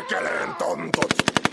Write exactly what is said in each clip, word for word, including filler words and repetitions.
perkeleen tontut.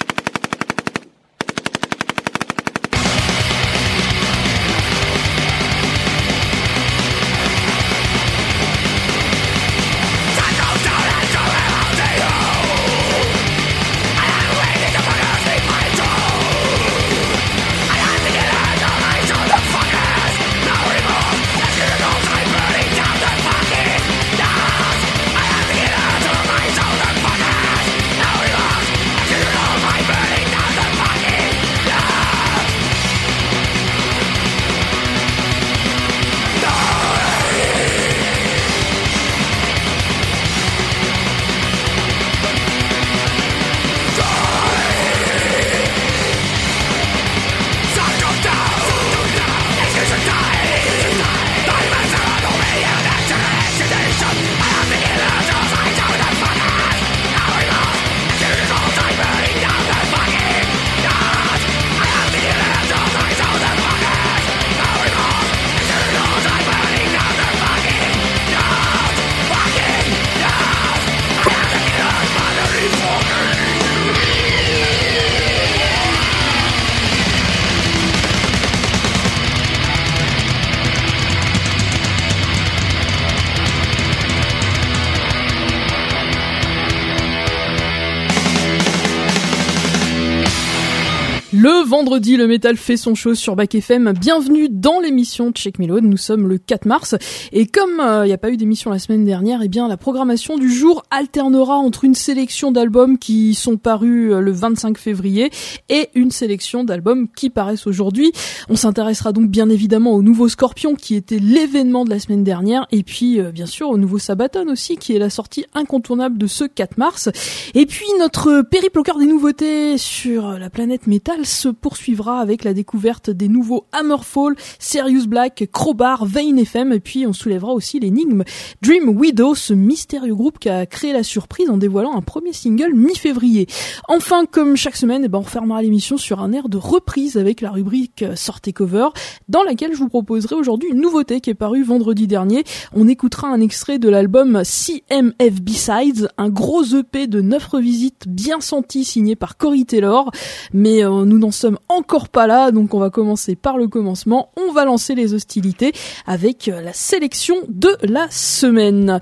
Le vendredi, le métal fait son show sur Back F M. Bienvenue dans l'émission Check Me Load. Nous sommes le quatre mars. Et comme il euh, n'y a pas eu d'émission la semaine dernière, eh bien, la programmation du jour alternera entre une sélection d'albums qui sont parus euh, le vingt-cinq février et une sélection d'albums qui paraissent aujourd'hui. On s'intéressera donc bien évidemment au nouveau Scorpion qui était l'événement de la semaine dernière. Et puis, euh, bien sûr, au nouveau Sabaton aussi qui est la sortie incontournable de ce quatre mars. Et puis, notre périple au cœur des nouveautés sur la planète métal se poursuivra avec la découverte des nouveaux Hammerfall, Serious Black, Crowbar, Vane F M, et puis on soulèvera aussi l'énigme Dream Widow, ce mystérieux groupe qui a créé la surprise en dévoilant un premier single mi-février. Enfin, comme chaque semaine, eh ben, on fermera l'émission sur un air de reprise avec la rubrique Sortez Cover, dans laquelle je vous proposerai aujourd'hui une nouveauté qui est parue vendredi dernier. On écoutera un extrait de l'album C M F B-Sides, un gros E P de neuf revisites bien senties signé par Corey Taylor, mais euh, nous n'en sommes encore pas là, donc on va commencer par le commencement. On va lancer les hostilités avec la sélection de la semaine.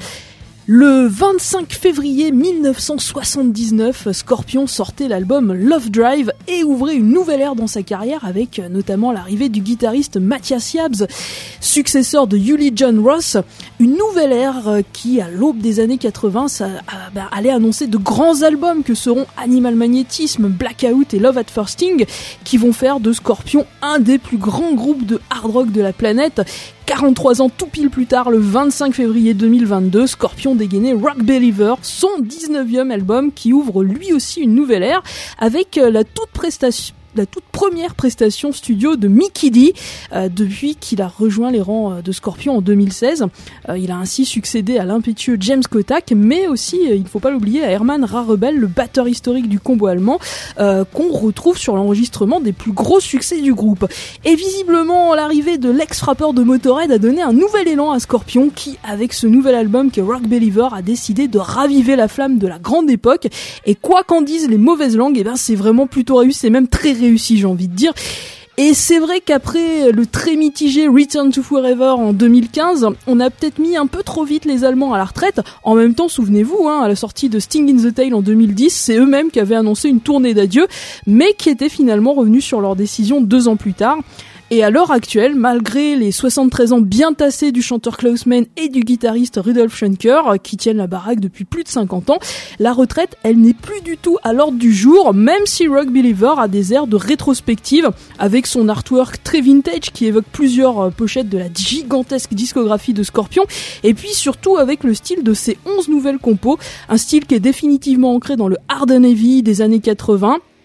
Le vingt-cinq février mille neuf cent soixante-dix-neuf, Scorpion sortait l'album Love Drive et ouvrait une nouvelle ère dans sa carrière avec notamment l'arrivée du guitariste Matthias Yabs, successeur de Uli John Ross. Une nouvelle ère qui, à l'aube des années quatre-vingts, ça, ah, bah, allait annoncer de grands albums que seront Animal Magnetism, Blackout et Love at First Sting, qui vont faire de Scorpion un des plus grands groupes de hard rock de la planète. quarante-trois ans tout pile plus tard, le vingt-cinq février deux mille vingt-deux, Scorpion dégainait Rock Believer, son dix-neuvième album qui ouvre lui aussi une nouvelle ère avec la toute prestation la toute première prestation studio de Mikkey Dee euh, depuis qu'il a rejoint les rangs de Scorpion en deux mille seize. Euh, il a ainsi succédé à l'impétueux James Kotak, mais aussi, euh, il ne faut pas l'oublier, à Herman Rarebel, le batteur historique du combo allemand, euh, qu'on retrouve sur l'enregistrement des plus gros succès du groupe. Et visiblement, l'arrivée de l'ex-frappeur de Motorhead a donné un nouvel élan à Scorpion qui, avec ce nouvel album qui est Rock Believer, a décidé de raviver la flamme de la grande époque. Et quoi qu'en disent les mauvaises langues, eh ben, c'est vraiment plutôt réussi, c'est même très réussi. réussi, j'ai envie de dire. Et c'est vrai qu'après le très mitigé Return to Forever en deux mille quinze, on a peut-être mis un peu trop vite les Allemands à la retraite. En même temps, souvenez-vous, hein, à la sortie de Sting in the Tail en deux mille dix, c'est eux-mêmes qui avaient annoncé une tournée d'adieu, mais qui étaient finalement revenus sur leur décision deux ans plus tard. Et à l'heure actuelle, malgré les soixante-treize ans bien tassés du chanteur Klaus Meine et du guitariste Rudolf Schenker, qui tiennent la baraque depuis plus de cinquante ans, la retraite, elle n'est plus du tout à l'ordre du jour, même si Rock Believer a des airs de rétrospective, avec son artwork très vintage qui évoque plusieurs pochettes de la gigantesque discographie de Scorpion, et puis surtout avec le style de ses onze nouvelles compos, un style qui est définitivement ancré dans le hard and heavy des années quatre-vingts,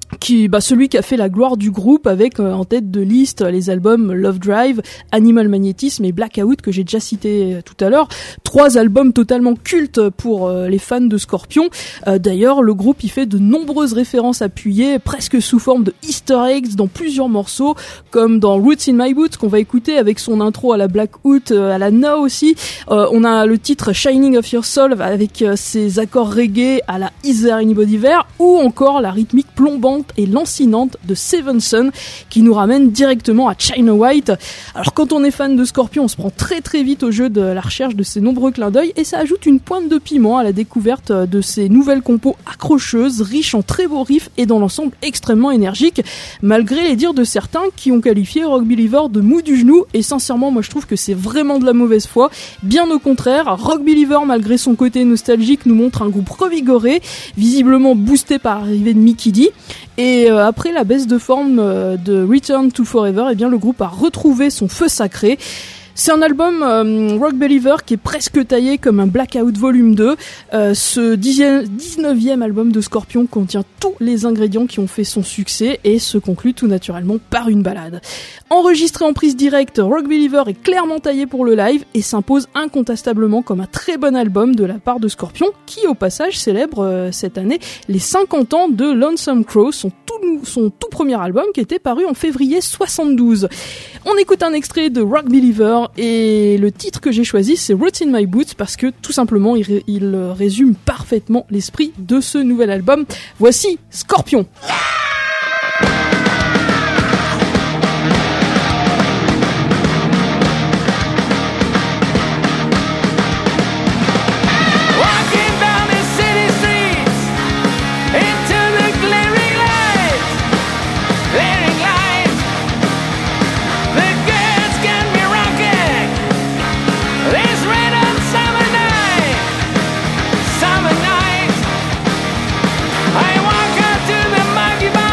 qui, bah, celui qui a fait la gloire du groupe avec euh, en tête de liste les albums Love Drive, Animal Magnetism et Blackout que j'ai déjà cité euh, tout à l'heure. Trois albums totalement cultes pour euh, les fans de Scorpion. Euh, d'ailleurs, le groupe y fait de nombreuses références appuyées, presque sous forme de Easter eggs dans plusieurs morceaux, comme dans Roots in My Boots qu'on va écouter avec son intro à la Blackout, euh, à la Now aussi. Euh, on a le titre Shining of Your Soul avec euh, ses accords reggae à la Is There Anybody There, ou encore la rythmique plombante et lancinante de Seven Son qui nous ramène directement à China White. Alors quand on est fan de Scorpion, on se prend très très vite au jeu de la recherche de ces nombreux clins d'œil et ça ajoute une pointe de piment à la découverte de ces nouvelles compos accrocheuses, riches en très beaux riffs et dans l'ensemble extrêmement énergiques, malgré les dires de certains qui ont qualifié Rock Believer de mou du genou, et sincèrement moi je trouve que c'est vraiment de la mauvaise foi. Bien au contraire, Rock Believer malgré son côté nostalgique nous montre un groupe revigoré, visiblement boosté par l'arrivée de Mikkey Dee. Et euh, après la baisse de forme euh, de Return to Forever, eh bien le groupe a retrouvé son feu sacré. C'est un album euh, Rock Believer qui est presque taillé comme un Blackout Volume deux. Euh, ce dix-neuvième album de Scorpion contient tous les ingrédients qui ont fait son succès et se conclut tout naturellement par une ballade. Enregistré en prise directe, Rock Believer est clairement taillé pour le live et s'impose incontestablement comme un très bon album de la part de Scorpion, qui au passage célèbre euh, cette année les cinquante ans de Lonesome Crow, son tout, son tout premier album qui était paru en février soixante-douze. On écoute un extrait de Rock Believer et le titre que j'ai choisi c'est Roots in My Boots parce que tout simplement il, ré- il résume parfaitement l'esprit de ce nouvel album. Voici Scorpion. I walk out to the monkey bar.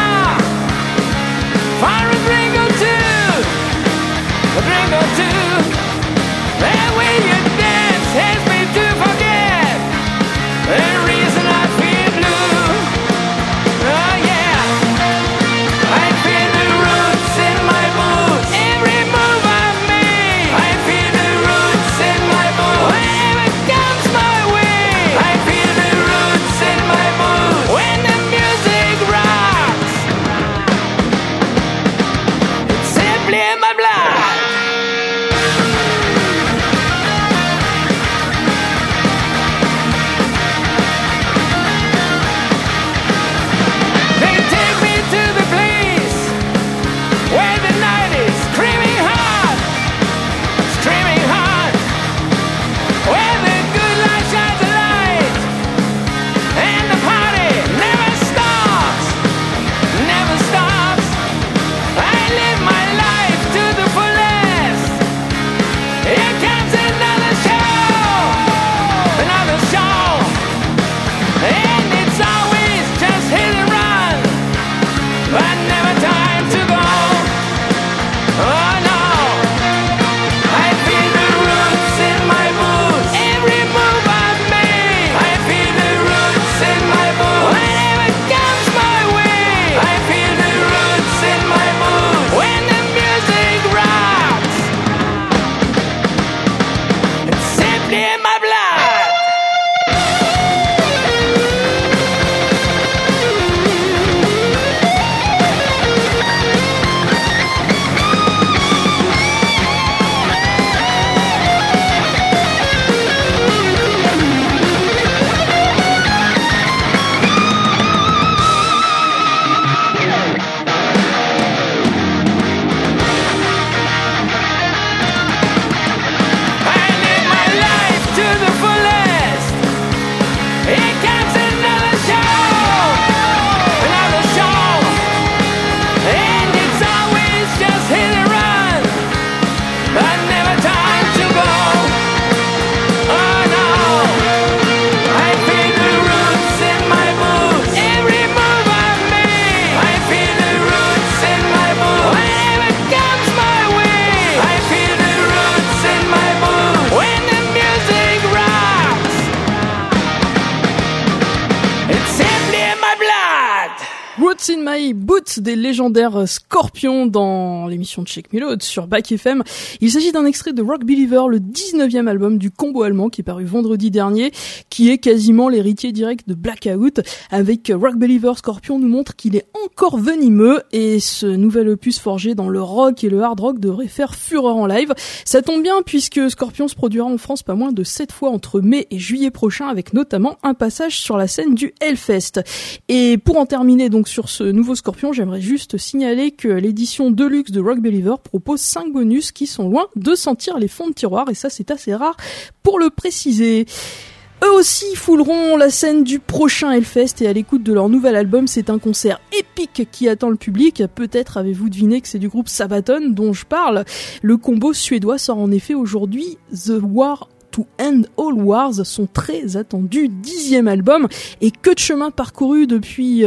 Roots in My Boots des légendaires Scorpions dans l'émission de Check Me Load sur Back F M. Il s'agit d'un extrait de Rock Believer, le dix-neuvième album du combo allemand qui est paru vendredi dernier, qui est quasiment l'héritier direct de Blackout. Avec Rock Believer, Scorpion nous montre qu'il est encore venimeux et ce nouvel opus forgé dans le rock et le hard rock devrait faire fureur en live. Ça tombe bien puisque Scorpion se produira en France pas moins de sept fois entre mai et juillet prochain, avec notamment un passage sur la scène du Hellfest. Et pour en terminer donc sur ce nouveau Scorpion, j'aimerais juste signaler que l'édition Deluxe de Rock Believer propose cinq bonus qui sont loin de sentir les fonds de tiroir, et ça c'est assez rare pour le préciser. Eux aussi fouleront la scène du prochain Hellfest et à l'écoute de leur nouvel album, c'est un concert épique qui attend le public. Peut-être avez-vous deviné que c'est du groupe Sabaton dont je parle. Le combo suédois sort en effet aujourd'hui The War to End All Wars, son très attendu dixième album, et que de chemin parcouru depuis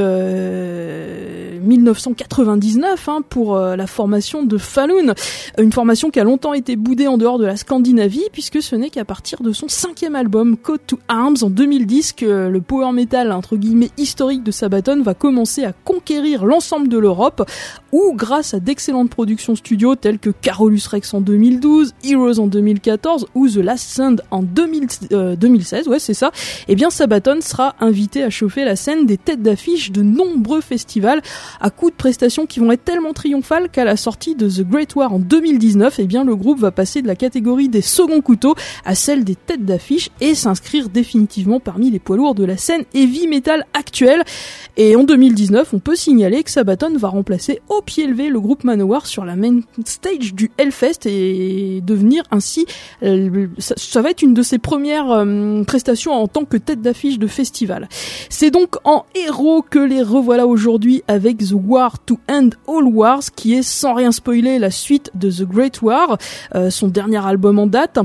euh, dix-neuf cent quatre-vingt-dix-neuf hein, pour euh, la formation de Falun, une formation qui a longtemps été boudée en dehors de la Scandinavie, puisque ce n'est qu'à partir de son cinquième album Call to Arms en deux mille dix que le power metal entre guillemets historique de Sabaton va commencer à conquérir l'ensemble de l'Europe, où grâce à d'excellentes productions studio telles que Carolus Rex en deux mille douze, Heroes en deux mille quatorze ou The Last Stand en deux mille, euh, deux mille seize, ouais c'est ça, et bien Sabaton sera invité à chauffer la scène des têtes d'affiche de nombreux festivals à coups de prestations qui vont être tellement triomphales qu'à la sortie de The Great War en deux mille dix-neuf, et bien le groupe va passer de la catégorie des seconds couteaux à celle des têtes d'affiche et s'inscrire définitivement parmi les poids lourds de la scène heavy metal actuelle. Et en deux mille dix-neuf, on peut signaler que Sabaton va remplacer au pied levé le groupe Manowar sur la main stage du Hellfest et devenir ainsi euh, ça, ça va être une de ses premières euh, prestations en tant que tête d'affiche de festival. C'est donc en héros que les revoilà aujourd'hui avec The War to End All Wars, qui est, sans rien spoiler, la suite de The Great War, euh, son dernier album en date,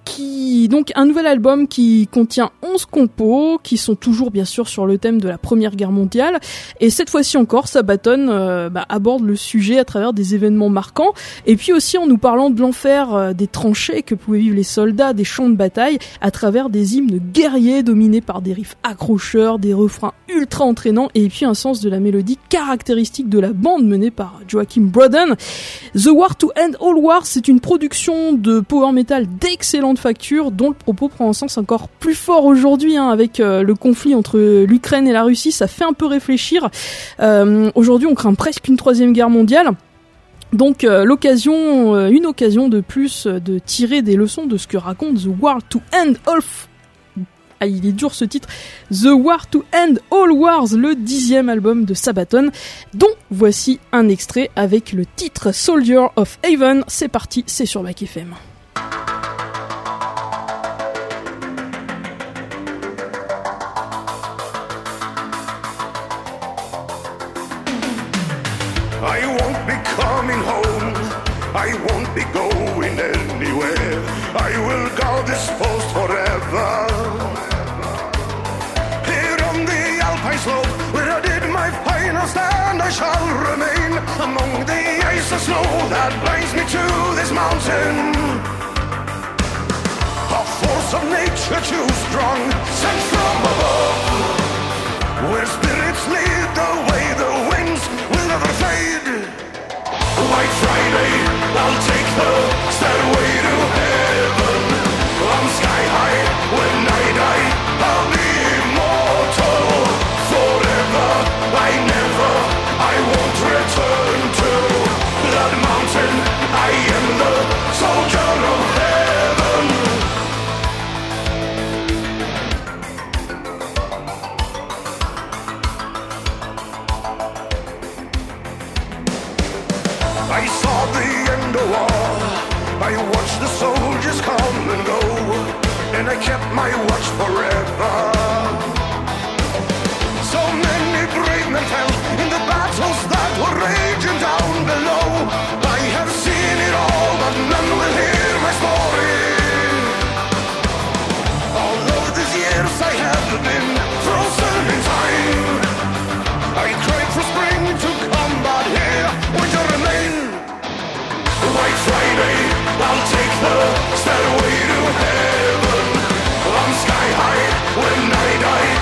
qui donc un nouvel album qui contient onze compos, qui sont toujours bien sûr sur le thème de la Première Guerre mondiale, et cette fois-ci encore, Sabaton euh, bah, aborde le sujet à travers des événements marquants, et puis aussi en nous parlant de l'enfer euh, des tranchées que pouvaient vivre les soldats, des champs de bataille, à travers des hymnes guerriers dominés par des riffs accrocheurs, des refrains ultra entraînants, et puis un sens de la mélodie caractéristique de la bande menée par Joachim Broden. The War to End All Wars, c'est une production de power metal d'excellente facture, dont le propos prend un sens encore plus fort aujourd'hui, hein, avec euh, le conflit entre l'Ukraine et la Russie. Ça fait un peu réfléchir. Euh, aujourd'hui, on craint presque une troisième guerre mondiale. Donc euh, l'occasion, euh, une occasion de plus euh, de tirer des leçons de ce que raconte The War to End All. Ah, il est dur ce titre. The War to End All Wars, le dixième album de Sabaton, dont voici un extrait avec le titre Soldier of Heaven. C'est parti, c'est sur Back F M. I won't be coming home, I won't be going anywhere, I will guard this post forever. Here on the Alpine slope, where I did my final stand, I shall remain among the ice and snow that binds me to this mountain. A force of nature too strong, sent from above, where spirits lead the way, the winds will never fade. White Friday, I'll take the stairway to heaven. I'm sky high, when I die, I'll be immortal. Forever, I never, I won't return to Blood Mountain. I am the soldier of heaven. I saw the end of war, I watched the soldiers come and go, and I kept my watch forever. So many brave men fell in the battles that were raging down below. I have seen it all, but none will hear my story. All of these years I have been frozen in time. I cried for spring to come, but here winter remains. White Friday, I'll take the stairway to heaven. I'm sky high when I die.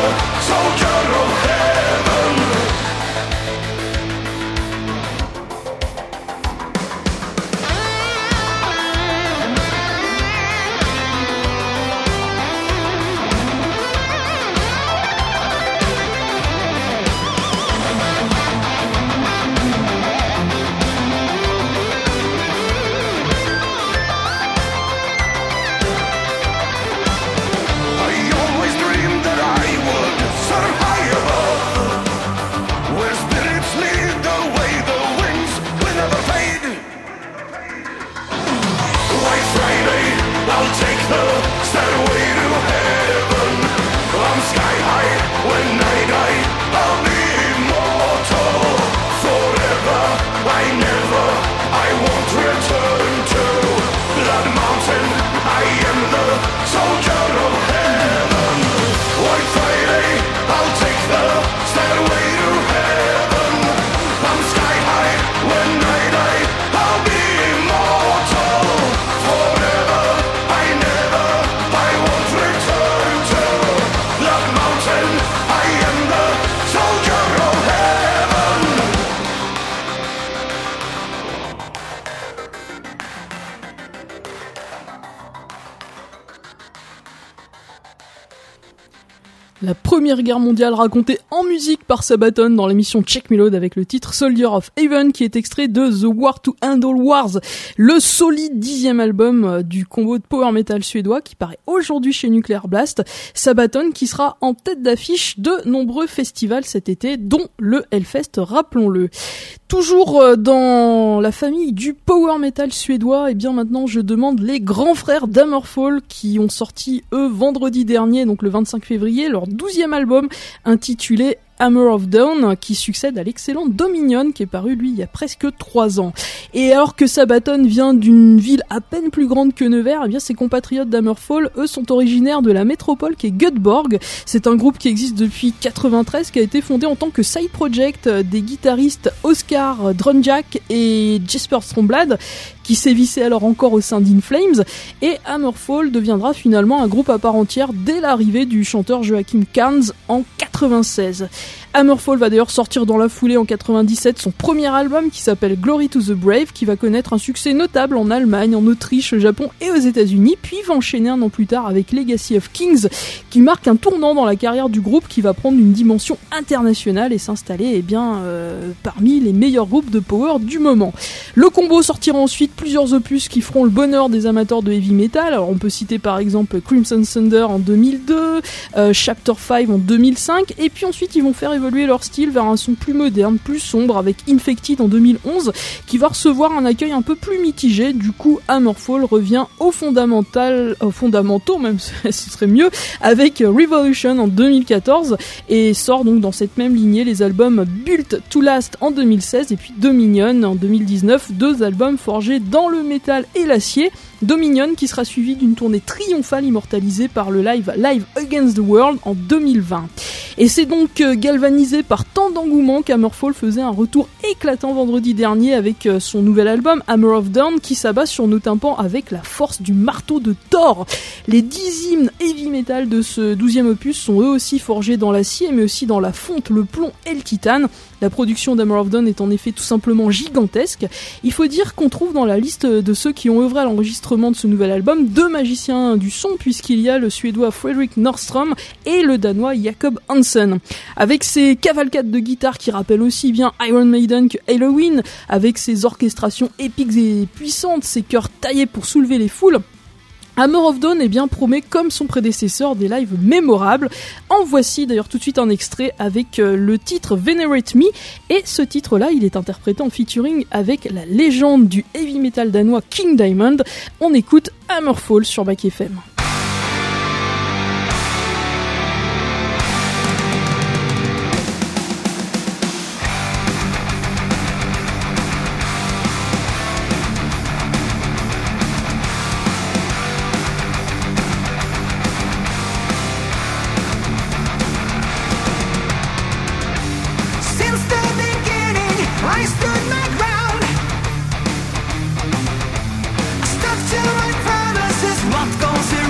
soldier of heaven. La Première Guerre mondiale racontée en musique par Sabaton dans l'émission Check Me Load avec le titre Soldier of Heaven qui est extrait de The War to Handle Wars, le solide dixième album du combo de power metal suédois qui paraît aujourd'hui chez Nuclear Blast. Sabaton qui sera en tête d'affiche de nombreux festivals cet été, dont le Hellfest, rappelons-le. Toujours dans la famille du power metal suédois, et bien maintenant je demande les grands frères d'Hammerfall qui ont sorti eux vendredi dernier, donc le vingt-cinq février, leur douzième album intitulé Hammer of Dawn, qui succède à l'excellent Dominion, qui est paru lui il y a presque trois ans. Et alors que Sabaton vient d'une ville à peine plus grande que Nevers, eh bien ses compatriotes d'Hammerfall, eux, sont originaires de la métropole qui est Göteborg. C'est un groupe qui existe depuis quatre-vingt-treize, qui a été fondé en tant que side project des guitaristes Oscar Drunjack et Jesper Stromblad, qui sévissaient alors encore au sein d'In Flames, et Hammerfall deviendra finalement un groupe à part entière dès l'arrivée du chanteur Joachim Carnes en quatre-vingt-seize. Hammerfall va d'ailleurs sortir dans la foulée en quatre-vingt-dix-sept son premier album qui s'appelle Glory to the Brave, qui va connaître un succès notable en Allemagne, en Autriche, au Japon et aux États-Unis, puis va enchaîner un an plus tard avec Legacy of Kings, qui marque un tournant dans la carrière du groupe, qui va prendre une dimension internationale et s'installer eh bien, euh, parmi les meilleurs groupes de power du moment. Le combo sortira ensuite plusieurs opus qui feront le bonheur des amateurs de heavy metal. Alors on peut citer par exemple Crimson Thunder en deux mille deux, euh, Chapter cinq en deux mille cinq, et puis ensuite ils vont faire évoluer leur style vers un son plus moderne, plus sombre, avec Infected en deux mille onze, qui va recevoir un accueil un peu plus mitigé. Du coup, Hammerfall revient aux fondamental, aux fondamentaux même, ce serait mieux, avec Revolution en deux mille quatorze, et sort donc dans cette même lignée les albums Built to Last en deux mille seize et puis Dominion en deux mille dix-neuf, deux albums forgés dans le métal et l'acier. Dominion qui sera suivi d'une tournée triomphale immortalisée par le live Live Against the World en deux mille vingt. Et c'est donc galvanisé par tant d'engouement qu'Hammerfall faisait un retour éclatant vendredi dernier avec son nouvel album Hammer of Dawn, qui s'abat sur nos tympans avec la force du marteau de Thor. Les dix hymnes heavy metal de ce douzième opus sont eux aussi forgés dans l'acier, mais aussi dans la fonte, le plomb et le titane. La production d'Hammer of Dawn est en effet tout simplement gigantesque. Il faut dire qu'on trouve dans la liste de ceux qui ont œuvré à l'enregistrement de ce nouvel album deux magiciens du son, puisqu'il y a le suédois Fredrik Nordström et le danois Jacob Hansen. Avec ses cavalcades de guitare qui rappellent aussi bien Iron Maiden que Halloween, avec ses orchestrations épiques et puissantes, ses chœurs taillés pour soulever les foules, Hammer of Dawn eh bien, promet, comme son prédécesseur, des lives mémorables. En voici d'ailleurs tout de suite un extrait avec euh, le titre Venerate Me, et ce titre-là, il est interprété en featuring avec la légende du heavy metal danois King Diamond. On écoute Hammerfall sur Back F M. Goes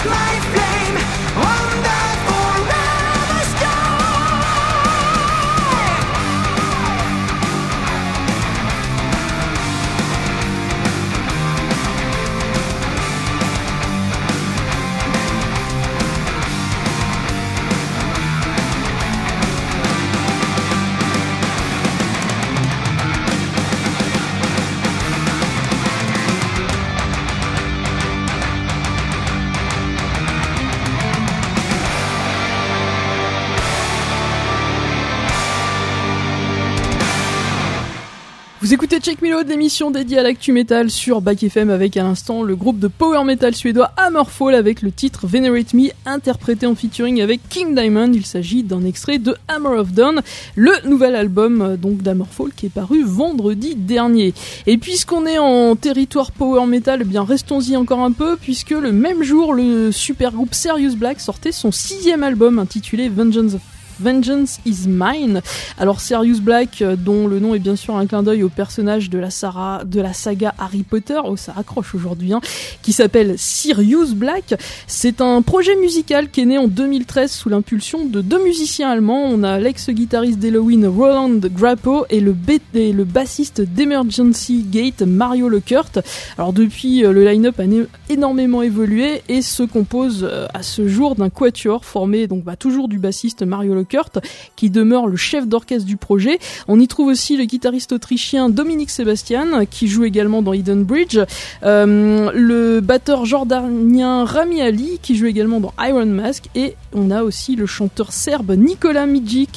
Vous écoutez Check Me Load, l'émission dédiée à l'actu metal sur Back F M avec à l'instant le groupe de power metal suédois Hammerfall avec le titre Venerate Me interprété en featuring avec King Diamond. Il s'agit d'un extrait de Hammer of Dawn, le nouvel album donc d'Hammerfall qui est paru vendredi dernier. Et puisqu'on est en territoire power metal, eh bien restons-y encore un peu puisque le même jour le super groupe Serious Black sortait son sixième album intitulé Vengeance of Vengeance is Mine. Alors Serious Black, dont le nom est bien sûr un clin d'œil au personnage de la, Sarah, de la saga Harry Potter, oh ça accroche aujourd'hui, hein, qui s'appelle Sirius Black. C'est un projet musical qui est né en deux mille treize sous l'impulsion de deux musiciens allemands. On a l'ex-guitariste d'Halloween Roland Grappo et le, b- et le bassiste d'Emergency Gate Mario Leukert. Alors depuis, le line-up a né- énormément évolué et se compose à ce jour d'un quatuor formé donc bah, toujours du bassiste Mario Leukert qui demeure le chef d'orchestre du projet. On y trouve aussi le guitariste autrichien Dominique Sebastian qui joue également dans Hidden Bridge, euh, le batteur jordanien Rami Ali qui joue également dans Iron Mask, et on a aussi le chanteur serbe Nikola Mijic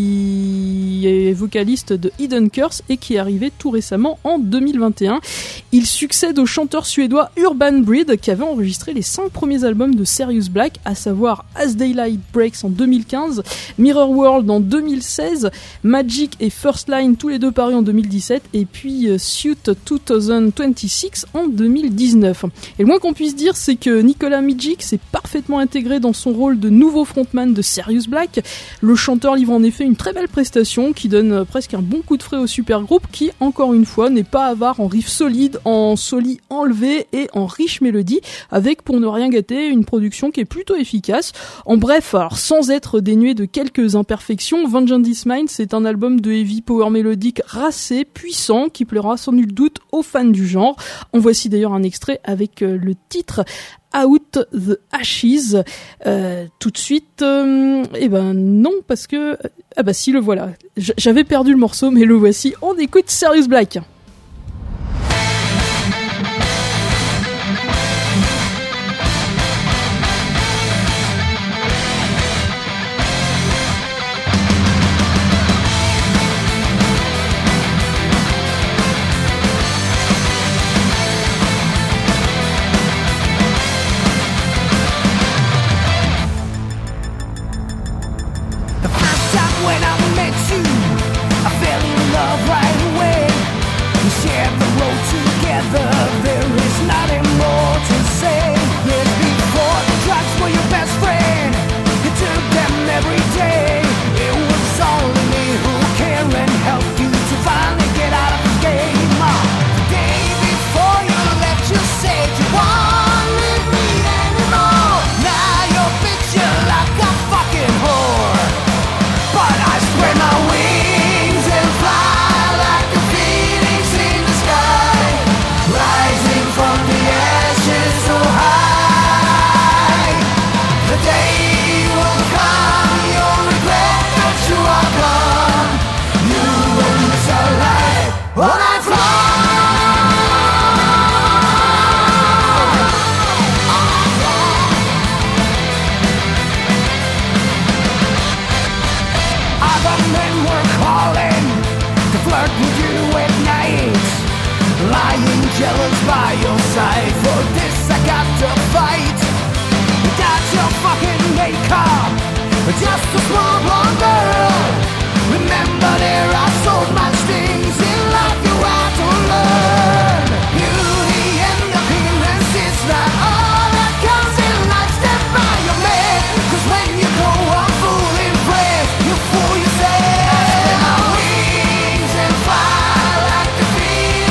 qui est vocaliste de Hidden Curse et qui est arrivé tout récemment en deux mille vingt et un. Il succède au chanteur suédois Urban Breed qui avait enregistré les cinq premiers albums de Serious Black, à savoir As Daylight Breaks en deux mille quinze, Mirror World en deux mille seize, Magic et First Line tous les deux parus en deux mille dix-sept, et puis uh, Suit deux mille vingt-six en deux mille dix-neuf. Et le moins qu'on puisse dire, c'est que Nikola Mijic s'est parfaitement intégré dans son rôle de nouveau frontman de Serious Black. Le chanteur livre en effet une très belle prestation qui donne presque un bon coup de frais au super groupe qui, encore une fois, n'est pas avare en riffs solides, en solis enlevés et en riches mélodies, avec, pour ne rien gâter, une production qui est plutôt efficace. En bref, alors sans être dénué de quelques imperfections, Vengeance is Mine, c'est un album de heavy power mélodique racé, puissant, qui plaira sans nul doute aux fans du genre. En voici d'ailleurs un extrait avec euh, le titre Out the Ashes. Euh, tout de suite, euh, eh ben non, parce que... Ah bah si, le voilà. J- j'avais perdu le morceau, mais le voici. On écoute Serious Black.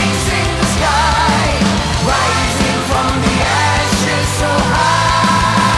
Rising from the ashes so high.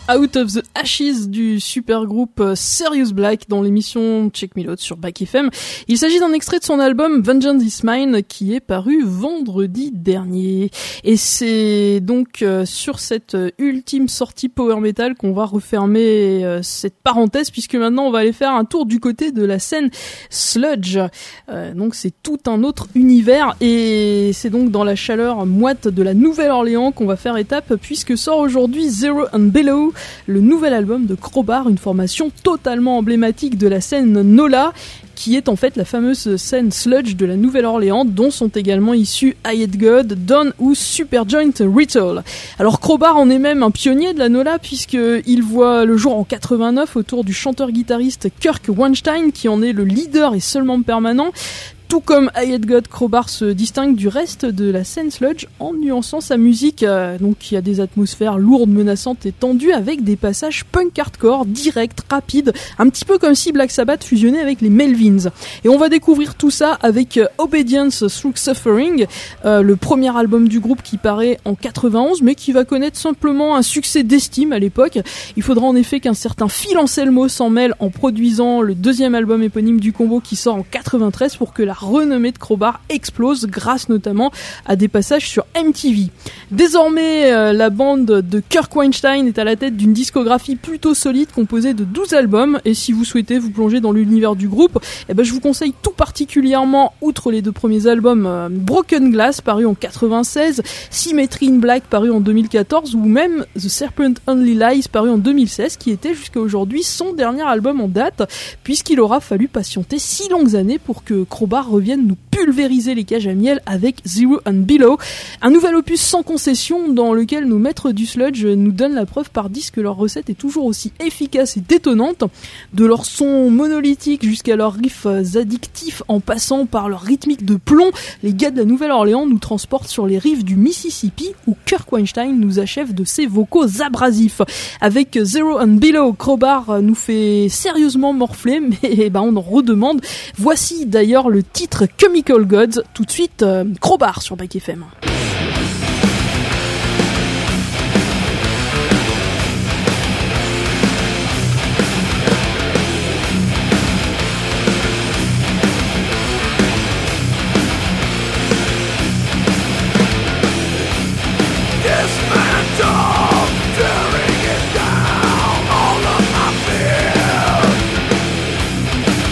Out of the Ashes du super groupe Serious Black dans l'émission Check Me Load sur Back F M. Il s'agit d'un extrait de son album Vengeance Is Mine qui est paru vendredi dernier. Et c'est donc euh, sur cette euh, ultime sortie power metal qu'on va refermer euh, cette parenthèse, puisque maintenant on va aller faire un tour du côté de la scène sludge. Euh, donc c'est tout un autre univers et c'est donc dans la chaleur moite de la Nouvelle-Orléans qu'on va faire étape, puisque sort aujourd'hui Zero and Below, le nouvel album de Crowbar, une formation totalement emblématique de la scène Nola, qui est en fait la fameuse scène sludge de la Nouvelle-Orléans, dont sont également issus I Hate God, Dawn ou Superjoint Ritual. Alors Crowbar en est même un pionnier de la Nola, puisqu'il voit le jour en quatre-vingt-neuf autour du chanteur-guitariste Kirk Weinstein, qui en est le leader et seul membre permanent. Tout comme I Hate God, Crowbar se distingue du reste de la scène sludge en nuançant sa musique. Euh, donc il y a des atmosphères lourdes, menaçantes et tendues, avec des passages punk hardcore, directs, rapides, un petit peu comme si Black Sabbath fusionnait avec les Melvins. Et on va découvrir tout ça avec euh, Obedience Through Suffering, euh, le premier album du groupe qui paraît en quatre-vingt-onze, mais qui va connaître simplement un succès d'estime à l'époque. Il faudra en effet qu'un certain Phil Anselmo s'en mêle en produisant le deuxième album éponyme du combo qui sort en quatre-vingt-treize pour que la renommée de Crowbar explose, grâce notamment à des passages sur M T V. Désormais, euh, la bande de Kirk Weinstein est à la tête d'une discographie plutôt solide composée de douze albums, et si vous souhaitez vous plonger dans l'univers du groupe, eh ben, je vous conseille tout particulièrement, outre les deux premiers albums, euh, Broken Glass paru en quatre-vingt-seize, Symmetry in Black paru en deux mille quatorze, ou même The Serpent Only Lies paru en deux mille seize, qui était jusqu'à aujourd'hui son dernier album en date, puisqu'il aura fallu patienter six longues années pour que Crowbar reviennent nous pulvériser les cages à miel avec Zero and Below, un nouvel opus sans concession dans lequel nos maîtres du sludge nous donnent la preuve par dix que leur recette est toujours aussi efficace et détonnante, de leur son monolithique jusqu'à leurs riffs addictifs en passant par leur rythmique de plomb. Les gars de la Nouvelle-Orléans nous transportent sur les rives du Mississippi où Kirk Weinstein nous achève de ses vocaux abrasifs. Avec Zero and Below, Crowbar nous fait sérieusement morfler, mais ben, on en redemande. Voici d'ailleurs le titre Chemical Gods, tout de suite euh, Crowbar sur Back F M.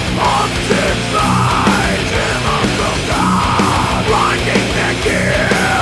Yeah!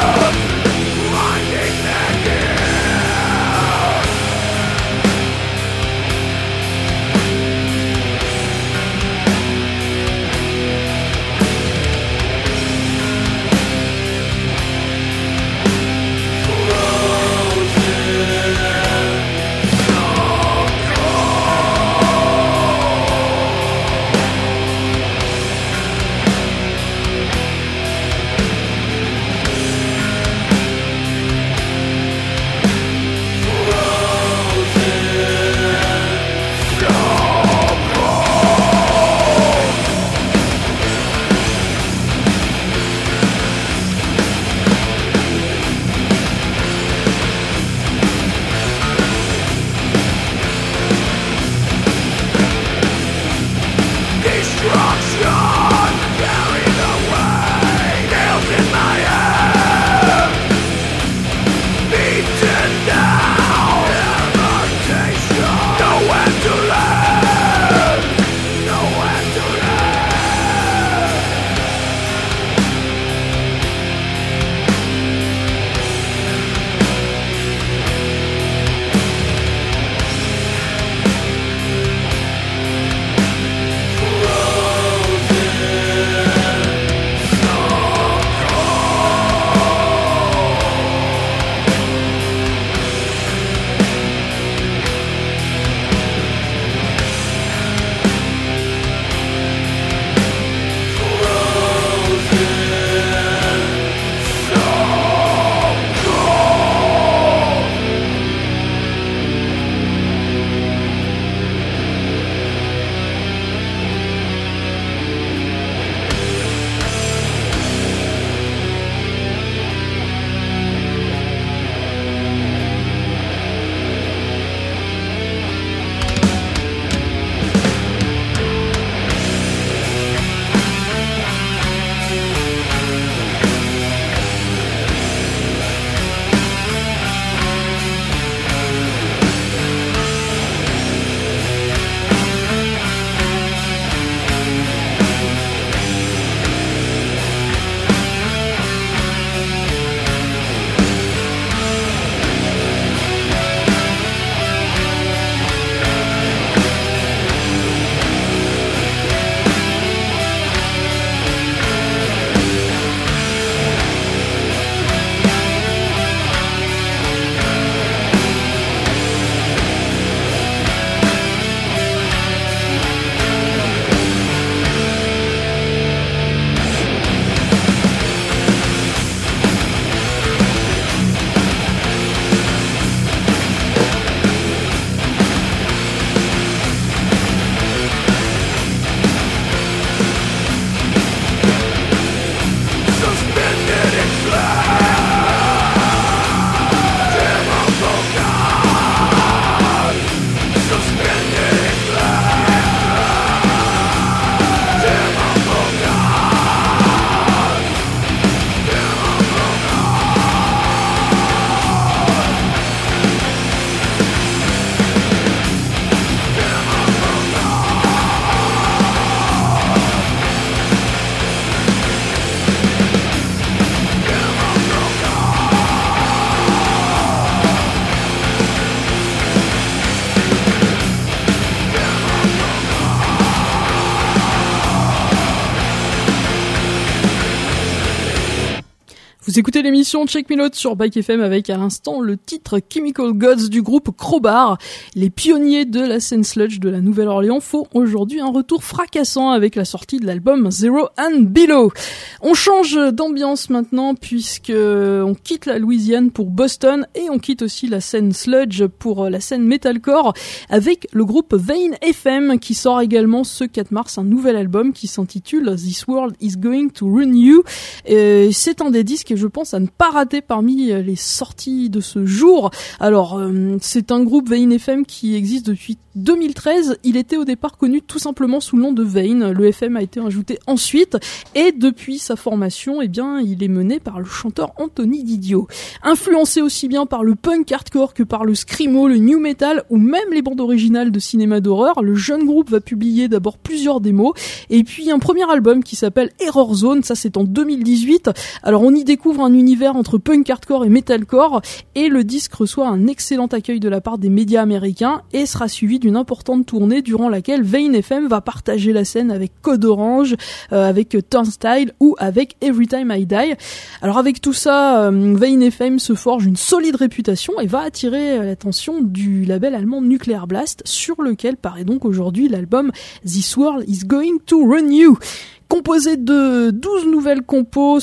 Vous écoutez l'émission Check Me Load sur Bike F M avec à l'instant le titre Chemical Gods du groupe Crowbar. Les pionniers de la scène sludge de la Nouvelle-Orléans font aujourd'hui un retour fracassant avec la sortie de l'album Zero and Below. On change d'ambiance maintenant puisque on quitte la Louisiane pour Boston et on quitte aussi la scène sludge pour la scène metalcore avec le groupe Vane F M qui sort également ce quatre mars un nouvel album qui s'intitule This World is Going to Ruin You. Et c'est un des disques que je pense à ne pas rater parmi les sorties de ce jour. Alors, euh, c'est un groupe Vane F M qui existe depuis deux mille treize. Il était au départ connu tout simplement sous le nom de Vane. Le F M a été ajouté ensuite et depuis sa formation, eh bien, il est mené par le chanteur Anthony Didio. Influencé aussi bien par le punk hardcore que par le screamo, le new metal ou même les bandes originales de cinéma d'horreur, le jeune groupe va publier d'abord plusieurs démos et puis un premier album qui s'appelle Error Zone. Ça, c'est en deux mille dix-huit. Alors, on y découvre un univers entre punk hardcore et metalcore et le disque reçoit un excellent accueil de la part des médias américains et sera suivi d'une importante tournée durant laquelle Vane F M va partager la scène avec Code Orange, euh, avec Turnstile ou avec Every Time I Die. Alors avec tout ça, euh, Vane F M se forge une solide réputation et va attirer l'attention du label allemand Nuclear Blast sur lequel paraît donc aujourd'hui l'album This World is Going to Run You. Composé de douze nouvelles compos,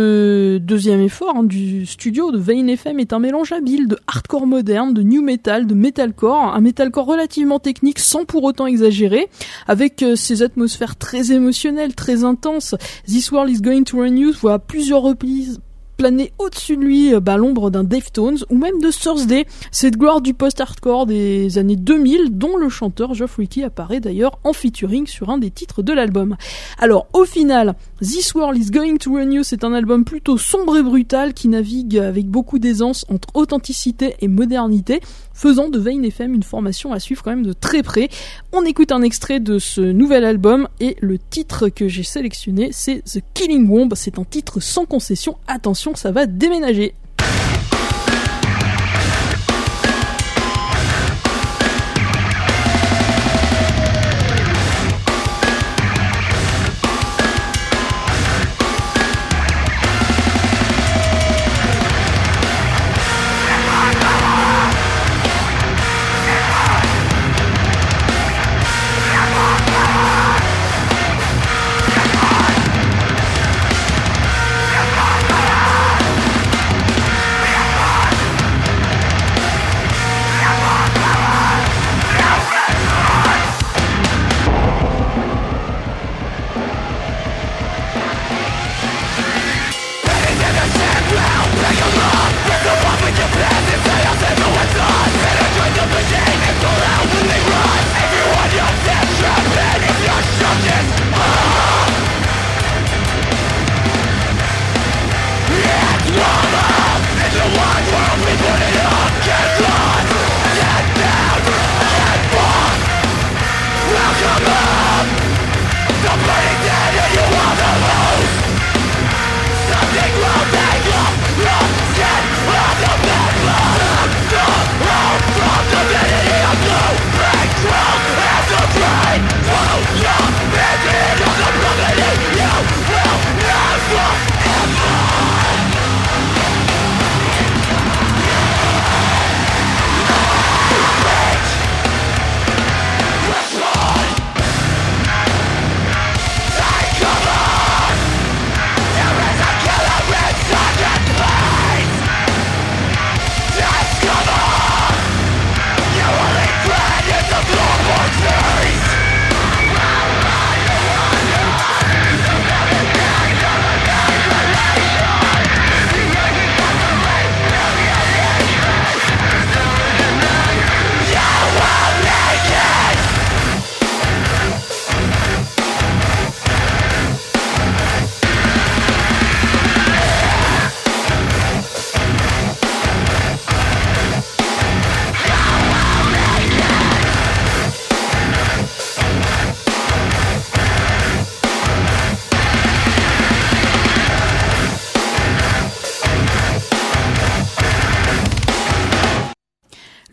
ce deuxième effort hein, du studio de Vane F M est un mélange habile de hardcore moderne, de new metal, de metalcore, un metalcore relativement technique sans pour autant exagérer, avec euh, ses atmosphères très émotionnelles, très intenses. This World is Going to Run You voit à plusieurs reprises planer au-dessus de lui bah, l'ombre d'un Deftones ou même de Thursday, cette gloire du post-hardcore des années deux mille dont le chanteur Geoff Rickey apparaît d'ailleurs en featuring sur un des titres de l'album. Alors au final, This World is Going to Run You, c'est un album plutôt sombre et brutal qui navigue avec beaucoup d'aisance entre authenticité et modernité, faisant de Vane F M une formation à suivre quand même de très près. On écoute un extrait de ce nouvel album et le titre que j'ai sélectionné c'est The Killing Womb, c'est un titre sans concession, attention ça va déménager.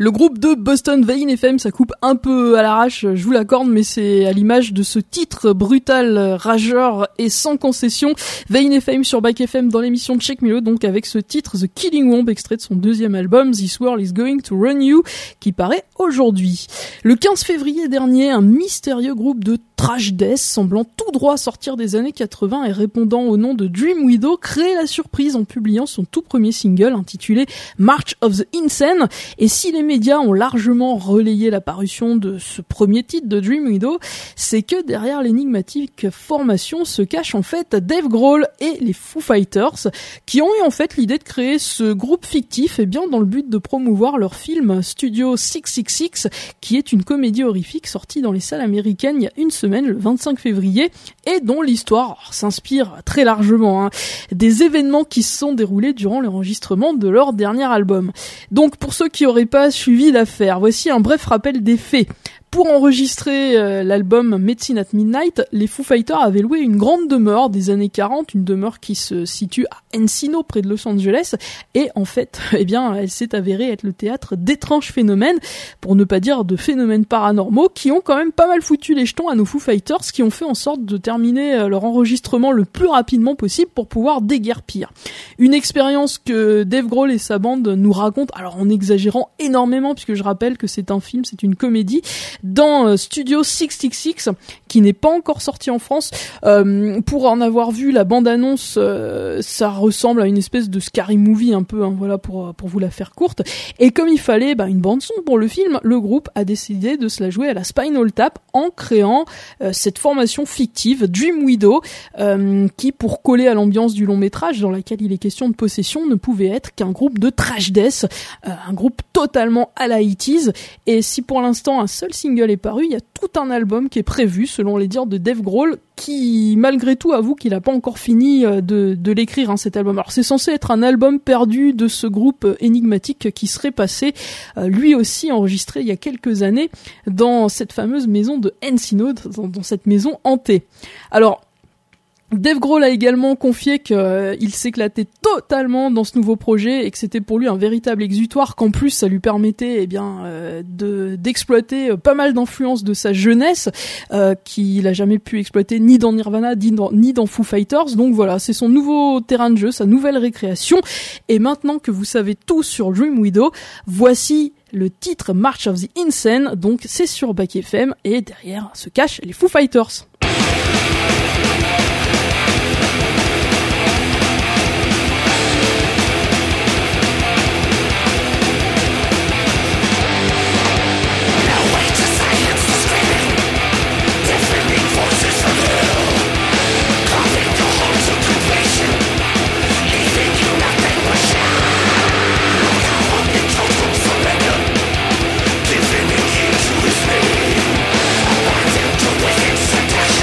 Le groupe de Boston Vane F M, ça coupe un peu à l'arrache, je vous l'accorde, mais c'est à l'image de ce titre brutal, rageur et sans concession. Vane F M sur Back F M dans l'émission Check Milo, donc avec ce titre The Killing Womb, extrait de son deuxième album This World is Going to Run You, qui paraît aujourd'hui. Le quinze février dernier, un mystérieux groupe de thrash death semblant tout droit sortir des années quatre-vingts et répondant au nom de Dream Widow crée la surprise en publiant son tout premier single intitulé March of the Insane. Et si les médias ont largement relayé la parution de ce premier titre de Dream Widow, c'est que derrière l'énigmatique formation se cache en fait Dave Grohl et les Foo Fighters, qui ont eu en fait l'idée de créer ce groupe fictif et bien dans le but de promouvoir leur film Studio six cent soixante-six, qui est une comédie horrifique sortie dans les salles américaines il y a une semaine, le vingt-cinq février, et dont l'histoire s'inspire très largement hein, des événements qui se sont déroulés durant l'enregistrement de leur dernier album. Donc pour ceux qui n'auraient pas suivi l'affaire, voici un bref rappel des faits. Pour enregistrer euh, l'album Medicine at Midnight, les Foo Fighters avaient loué une grande demeure des années quarante, une demeure qui se situe à Encino, près de Los Angeles, et en fait, eh bien, elle s'est avérée être le théâtre d'étranges phénomènes, pour ne pas dire de phénomènes paranormaux, qui ont quand même pas mal foutu les jetons à nos Foo Fighters, qui ont fait en sorte de terminer euh, leur enregistrement le plus rapidement possible pour pouvoir déguerpir. Une expérience que Dave Grohl et sa bande nous racontent, alors en exagérant énormément, puisque je rappelle que c'est un film, c'est une comédie, dans euh, Studio six cent soixante-six, qui n'est pas encore sorti en France. Euh, pour en avoir vu la bande-annonce, euh, ça ressemble à une espèce de scary movie un peu, hein, voilà, pour pour vous la faire courte. Et comme il fallait bah, une bande-son pour le film, le groupe a décidé de se la jouer à la Spinal Tap en créant euh, cette formation fictive, Dream Widow, euh, qui, pour coller à l'ambiance du long-métrage dans laquelle il est question de possession, ne pouvait être qu'un groupe de thrash death, euh, un groupe totalement à la eighties. Et si pour l'instant un seul single est paru, il y a tout un album qui est prévu, selon les dires de Dave Grohl, qui malgré tout avoue qu'il n'a pas encore fini de, de l'écrire, hein, cet album. Alors c'est censé être un album perdu de ce groupe énigmatique qui serait passé, euh, lui aussi enregistré il y a quelques années dans cette fameuse maison de Encino, dans, dans cette maison hantée. Alors Dave Grohl a également confié qu'il euh, s'éclatait totalement dans ce nouveau projet et que c'était pour lui un véritable exutoire, qu'en plus ça lui permettait eh bien euh, de d'exploiter euh, pas mal d'influences de sa jeunesse euh, qu'il a jamais pu exploiter ni dans Nirvana ni dans, ni dans Foo Fighters. Donc voilà, c'est son nouveau terrain de jeu, sa nouvelle récréation. Et maintenant que vous savez tout sur Dream Widow, voici le titre March of the Insane. Donc c'est sur Back F M et derrière se cachent les Foo Fighters. Giving it to his name, abandoned to within seduction.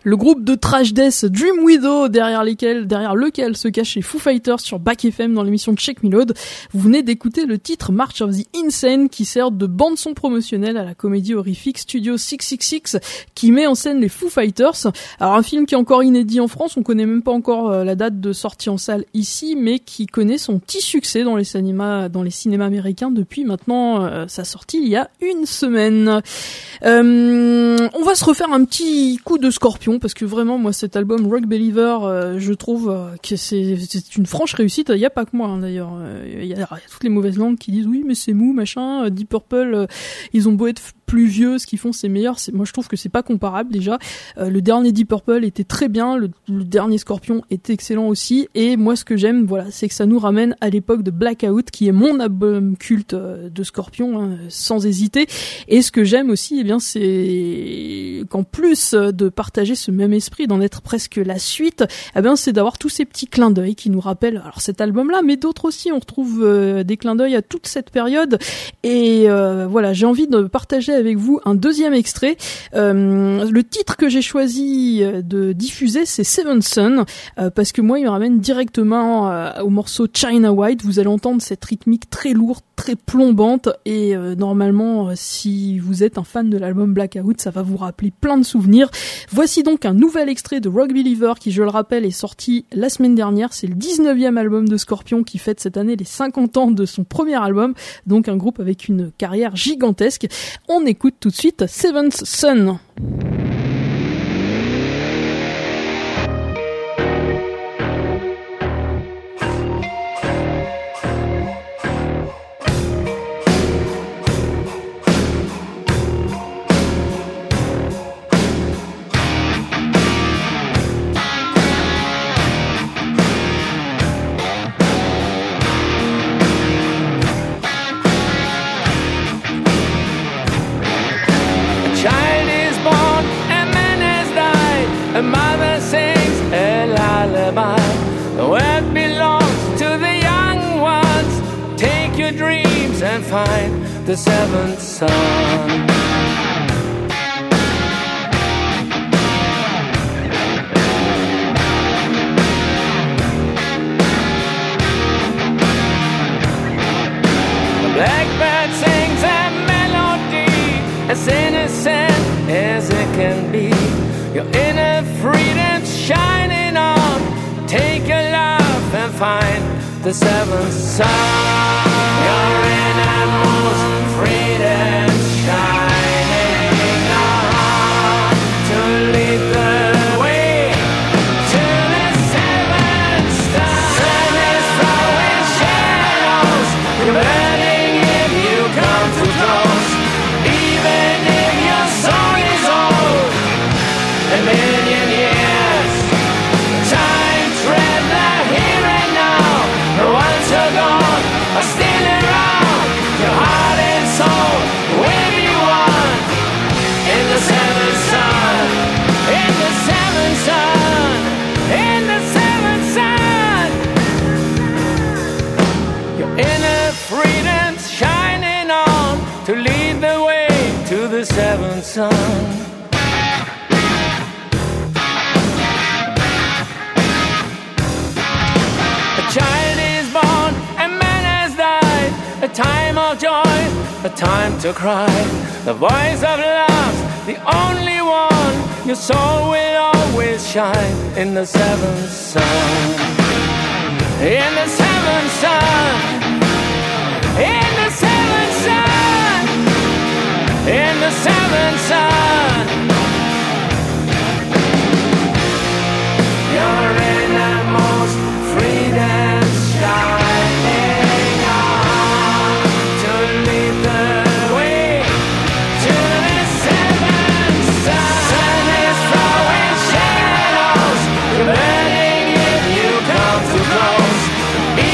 Le groupe de trash death Dream Widow, derrière lesquels, derrière lequel se cachent les Foo Fighters sur Back F M dans l'émission Check Me Load. Vous venez d'écouter le titre March of the Insane qui sert de bande-son promotionnelle à la comédie horrifique Studio six cent soixante-six qui met en scène les Foo Fighters. Alors un film qui est encore inédit en France, on connaît même pas encore euh, la date de sortie en salle ici, mais qui connaît son petit succès dans les cinémas, dans les cinémas américains depuis maintenant euh, sa sortie il y a une semaine. Euh, on va se refaire un petit coup de Scorpion parce que vraiment moi cet album Rock Believer euh, je trouve euh, que c'est, c'est une franche réussite. Il y a pas que moi hein, d'ailleurs, il y, y a toutes les mauvaises langues qui disent oui mais c'est mou machin. Deep Purple euh, ils ont beau être plus vieux, ce qu'ils font c'est meilleur. C'est, moi je trouve que c'est pas comparable déjà. Euh, le dernier Deep Purple était très bien, le, le dernier Scorpion était excellent aussi. Et moi ce que j'aime voilà c'est que ça nous ramène à l'époque de Blackout qui est mon album culte euh, de Scorpion hein, sans hésiter. Et ce que j'aime aussi eh bien c'est qu'en plus de partager ce même esprit, d'en être presque la suite, eh bien c'est d'avoir tous ces petits clins d'œil qui nous rappellent alors cet album-là, mais d'autres aussi. On retrouve euh, des clins d'œil à toute cette période. Et euh, voilà, j'ai envie de partager avec vous un deuxième extrait. Euh, le titre que j'ai choisi de diffuser, c'est Seven Son, euh, parce que moi, il me ramène directement euh, au morceau China White. Vous allez entendre cette rythmique très lourde, très plombante, et euh, normalement, euh, si vous êtes un fan de l'album Blackout, ça va vous rappeler plein de souvenirs. Voici donc un nouvel extrait de Rock Believer qui, je le rappelle, est sorti la semaine dernière. C'est le dix-neuvième album de Scorpion qui fête cette année les cinquante ans de son premier album, donc un groupe avec une carrière gigantesque. On écoute tout de suite Seventh Son. A mother sings a lullaby. The world belongs to the young ones. Take your dreams and find the seventh son. The blackbird sings a melody as innocent as it can be. Your inner freedom's shining on. Take your love and find the seventh son. Your innermost freedom's shining on to lead the way to the seventh son. Sun is throwing shadows. You're burning if you come too close. Even if your soul is old. A million years, time traveler here and now. The ones who are gone are still around. Your heart and soul, wherever you want. In the seventh sun, in the seventh sun, in the seventh sun. Your inner freedom's shining on to lead the way to the seventh sun. A child is born, a man has died. A time of joy, a time to cry. The voice of love's the only one. Your soul will always shine in the seventh sun. In the seventh sun. In the seventh sun. In the seventh sun. Your innermost freedom's shining on to lead the way to the seventh sun. Sun is throwing shadows. You're burning if you come too close.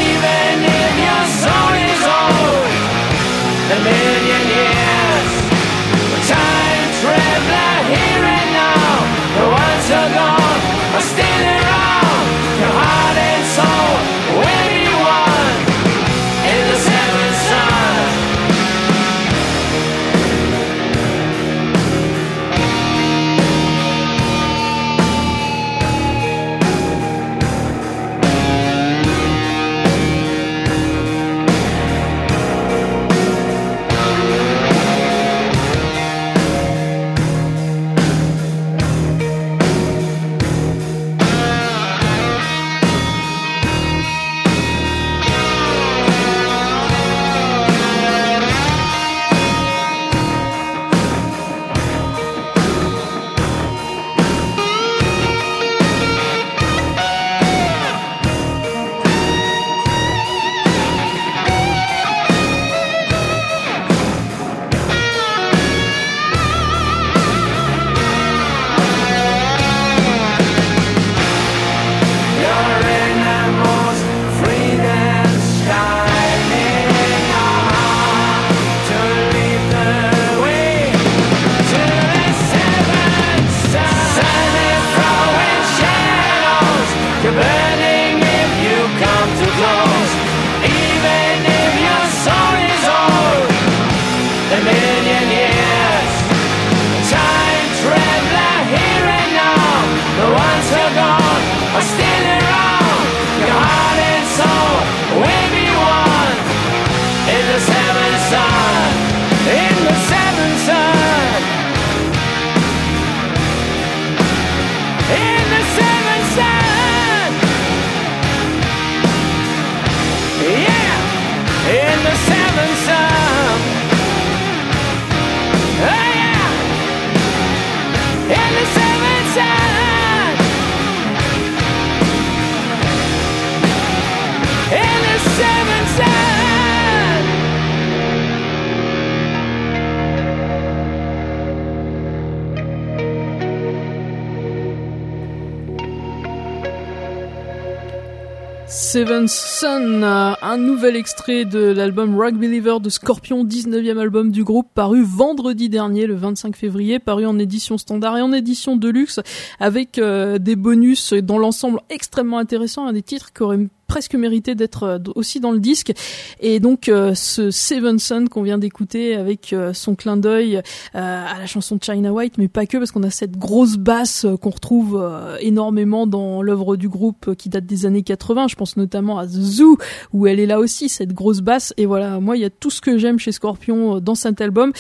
Seventh Son, un nouvel extrait de l'album Rock Believer de Scorpion, dix-neuvième album du groupe, paru vendredi dernier, le vingt-cinq février, paru en édition standard et en édition deluxe, avec euh, des bonus dans l'ensemble extrêmement intéressants, hein, des titres qui auraient presque mérité d'être aussi dans le disque. Et donc euh, ce Seventh Son qu'on vient d'écouter avec euh, son clin d'œil euh, à la chanson de China White, mais pas que, parce qu'on a cette grosse basse euh, qu'on retrouve euh, énormément dans l'œuvre du groupe euh, qui date des années quatre-vingts. Je pense notamment à The Zoo, où elle est là aussi, cette grosse basse. Et voilà, moi il y a tout ce que j'aime chez Scorpion euh, dans cet album,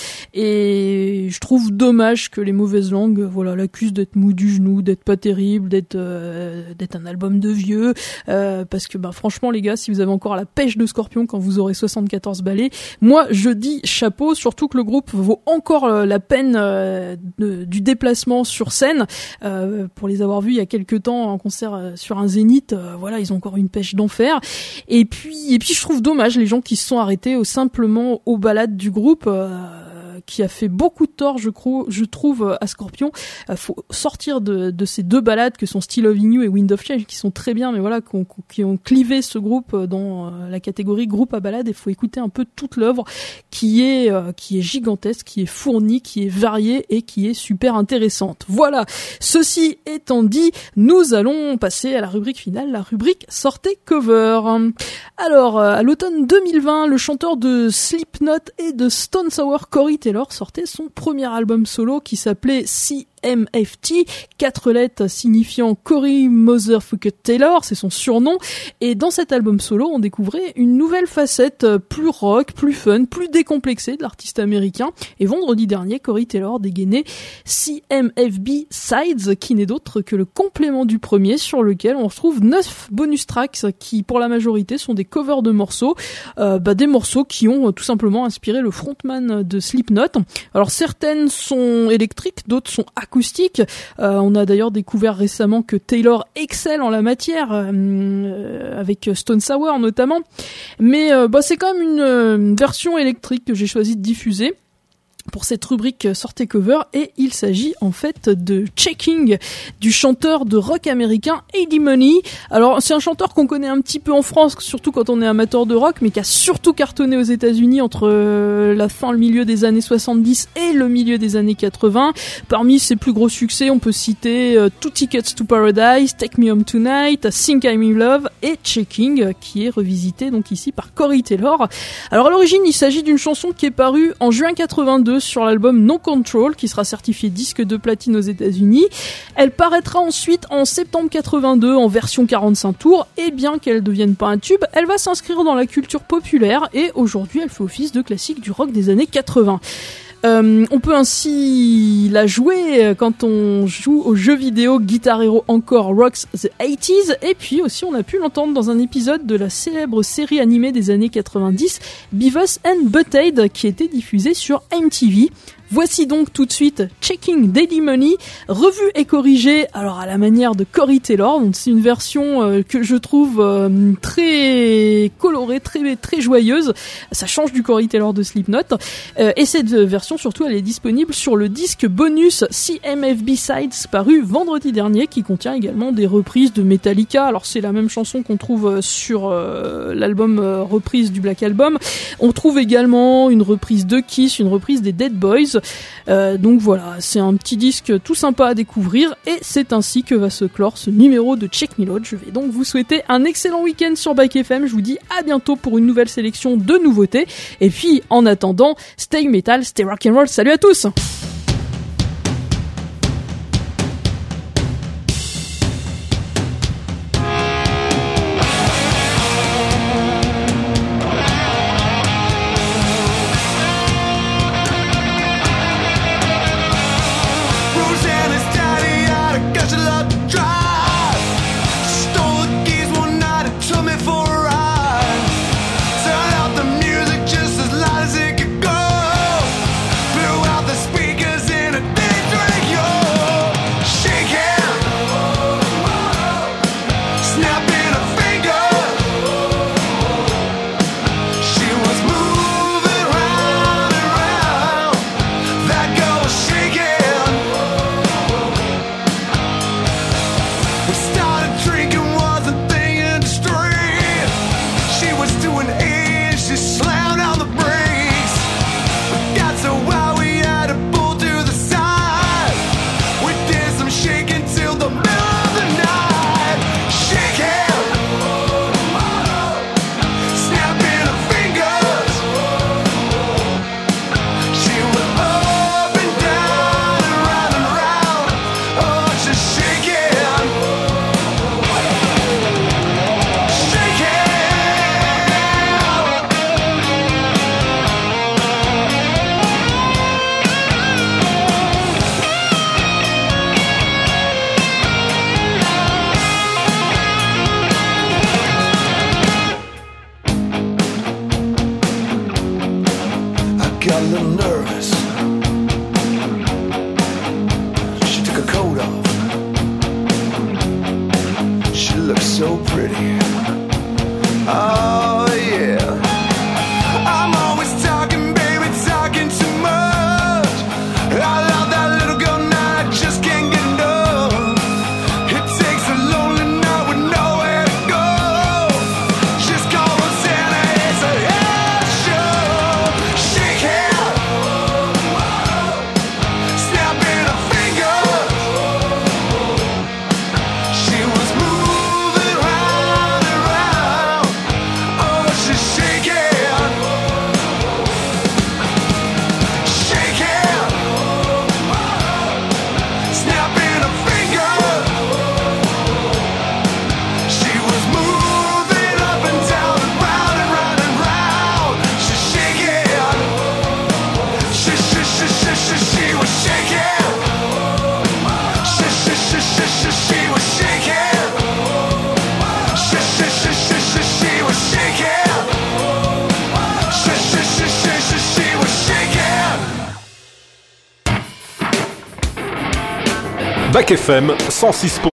et je trouve dommage que les mauvaises langues euh, voilà, l'accusent d'être mou du genou, d'être pas terrible, d'être euh, d'être un album de vieux, euh, parce que bah franchement les gars, si vous avez encore la pêche de Scorpion quand vous aurez soixante-quatorze balais, moi je dis chapeau, surtout que le groupe vaut encore euh, la peine euh, de, du déplacement sur scène. Euh, pour les avoir vus il y a quelques temps en concert euh, sur un Zénith, euh, voilà, ils ont encore une pêche d'enfer. Et puis et puis je trouve dommage les gens qui se sont arrêtés au, simplement aux balades du groupe, euh, qui a fait beaucoup de tort, je, crois, je trouve, à Scorpion. Il faut sortir de, de ces deux ballades que sont Still Loving You et Wind of Change, qui sont très bien, mais voilà, qui ont, qui ont clivé ce groupe dans la catégorie groupe à ballade. Il faut écouter un peu toute l'œuvre qui est, euh, qui est gigantesque, qui est fournie, qui est variée et qui est super intéressante. Voilà. Ceci étant dit, nous allons passer à la rubrique finale, la rubrique Sortez Cover. Alors, à l'automne deux mille vingt, le chanteur de Slipknot et de Stone Sour, Corey Taylor, sortait son premier album solo qui s'appelait C M F T, quatre lettres signifiant Corey Motherfucker Taylor, c'est son surnom. Et dans cet album solo, on découvrait une nouvelle facette plus rock, plus fun, plus décomplexée de l'artiste américain. Et vendredi dernier, Corey Taylor dégainait C M F B Sides, qui n'est d'autre que le complément du premier, sur lequel on retrouve neuf bonus tracks qui, pour la majorité, sont des covers de morceaux, euh, bah, des morceaux qui ont euh, tout simplement inspiré le frontman de Slipknot. Alors certaines sont électriques, d'autres sont acoustique. Euh, on a d'ailleurs découvert récemment que Taylor excelle en la matière, euh, avec Stone Sour notamment. Mais euh, bah, c'est quand même une, une version électrique que j'ai choisi de diffuser pour cette rubrique Sortez Cover, et il s'agit en fait de Checking, du chanteur de rock américain Eddie Money. Alors c'est un chanteur qu'on connaît un petit peu en France, surtout quand on est amateur de rock, mais qui a surtout cartonné aux États-Unis entre euh, la fin, le milieu des années soixante-dix et le milieu des années quatre-vingts. Parmi ses plus gros succès, on peut citer euh, Two Tickets to Paradise, Take Me Home Tonight, Think I'm in Love et Checking, qui est revisité donc ici par Corey Taylor. Alors à l'origine, il s'agit d'une chanson qui est parue en juin quatre-vingt-deux sur l'album No Control, qui sera certifié disque de platine aux États-Unis. Elle paraîtra ensuite en septembre quatre-vingt-deux en version quarante-cinq tours, et bien qu'elle ne devienne pas un tube, elle va s'inscrire dans la culture populaire, et aujourd'hui elle fait office de classique du rock des années quatre-vingts. Euh, on peut ainsi la jouer quand on joue au jeu vidéo Guitar Hero Encore Rocks the eighties, et puis aussi on a pu l'entendre dans un épisode de la célèbre série animée des années quatre-vingt-dix Beavis and Butthead, qui était diffusée sur M T V. Voici donc tout de suite Checking d'Eddie Money, revu et corrigé, alors à la manière de Corey Taylor. Donc c'est une version euh, que je trouve euh, très colorée, très très joyeuse. Ça change du Corey Taylor de Slipknot. Euh, et cette version, surtout, elle est disponible sur le disque bonus C M F B Sides, paru vendredi dernier, qui contient également des reprises de Metallica. Alors c'est la même chanson qu'on trouve sur euh, l'album euh, reprise du Black Album. On trouve également une reprise de Kiss, une reprise des Dead Boys. Euh, donc voilà, c'est un petit disque tout sympa à découvrir, et c'est ainsi que va se clore ce numéro de Check Me Load. Je vais donc vous souhaiter un excellent week-end sur Back F M. Je vous dis à bientôt pour une nouvelle sélection de nouveautés, et puis en attendant, stay metal, stay rock'n'roll. Salut à tous. Speed Back F M cent six.